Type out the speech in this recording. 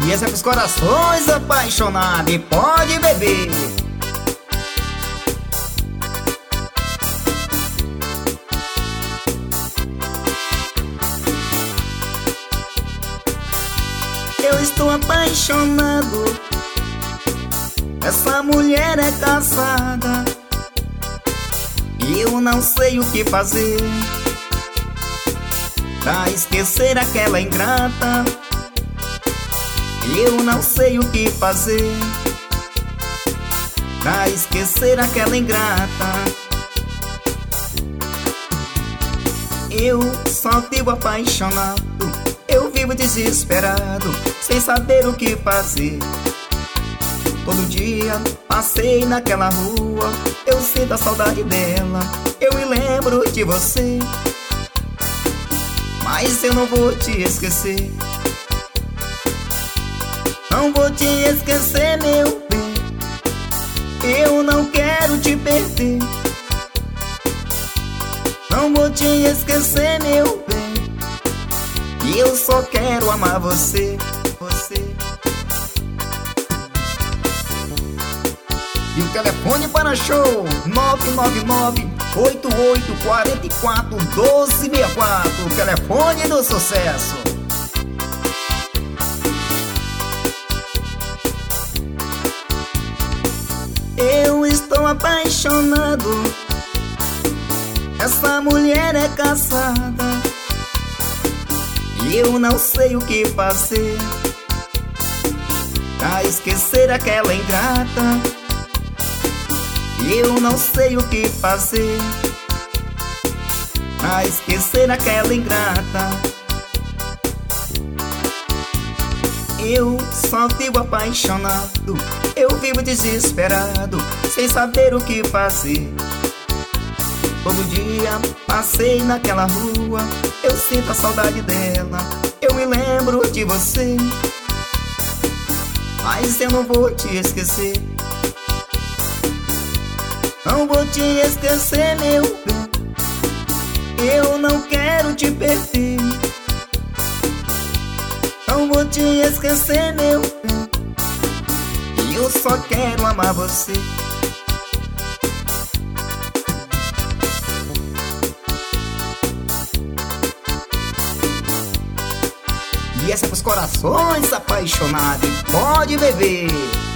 E essa é pros corações apaixonados e pode beber. Eu estou apaixonado, essa mulher é casada e eu não sei o que fazer pra esquecer aquela ingrata. Eu não sei o que fazer pra esquecer aquela ingrata. Eu só vivo apaixonado, eu vivo desesperado, sem saber o que fazer. Todo dia passei naquela rua, eu sinto a saudade dela, eu me lembro de você, mas eu não vou te esquecer. Não vou te esquecer, meu bem, eu não quero te perder. Não vou te esquecer, meu bem, e eu só quero amar você, E o telefone para show 999-8844-1264, o telefone do sucesso. Eu estou apaixonado, essa mulher é casada e eu não sei o que fazer pra esquecer aquela ingrata. Eu não sei o que fazer pra esquecer aquela ingrata. Eu só vivo apaixonado, eu vivo desesperado, sem saber o que fazer. Todo dia passei naquela rua, eu sinto a saudade dela, eu me lembro de você, mas eu não vou te esquecer. Não vou te esquecer, meu bem, eu não quero te perder. Não vou te esquecer, meu bem, e eu só quero amar você. E essa é pros corações apaixonados, pode beber.